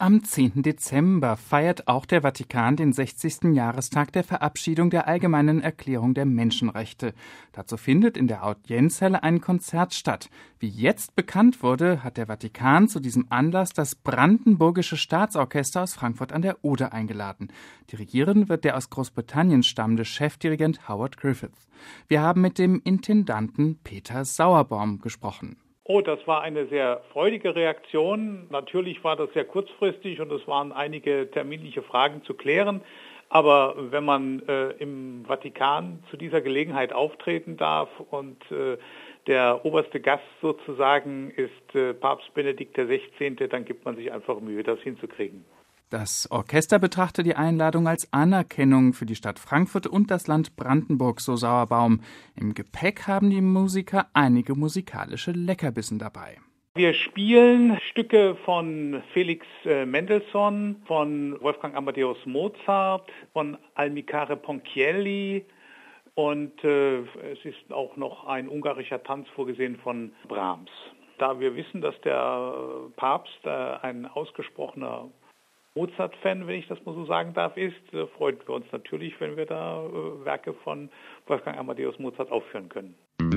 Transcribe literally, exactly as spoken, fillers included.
Am zehnten Dezember feiert auch der Vatikan den sechzigsten Jahrestag der Verabschiedung der Allgemeinen Erklärung der Menschenrechte. Dazu findet in der Audienzhalle ein Konzert statt. Wie jetzt bekannt wurde, hat der Vatikan zu diesem Anlass das Brandenburgische Staatsorchester aus Frankfurt an der Oder eingeladen. Dirigieren wird der aus Großbritannien stammende Chefdirigent Howard Griffiths. Wir haben mit dem Intendanten Peter Sauerbaum gesprochen. Oh, das war eine sehr freudige Reaktion. Natürlich war das sehr kurzfristig und es waren einige terminliche Fragen zu klären. Aber wenn man äh, im Vatikan zu dieser Gelegenheit auftreten darf und äh, der oberste Gast sozusagen ist äh, Papst Benedikt der Sechzehnte., dann gibt man sich einfach Mühe, das hinzukriegen. Das Orchester betrachte die Einladung als Anerkennung für die Stadt Frankfurt und das Land Brandenburg, so Sauerbaum. Im Gepäck haben die Musiker einige musikalische Leckerbissen dabei. Wir spielen Stücke von Felix Mendelssohn, von Wolfgang Amadeus Mozart, von Almicare Ponchielli und äh, es ist auch noch ein ungarischer Tanz vorgesehen von Brahms. Da wir wissen, dass der Papst äh, ein ausgesprochener Mozart-Fan, wenn ich das mal so sagen darf, ist, freuen wir uns natürlich, wenn wir da äh, Werke von Wolfgang Amadeus Mozart aufführen können.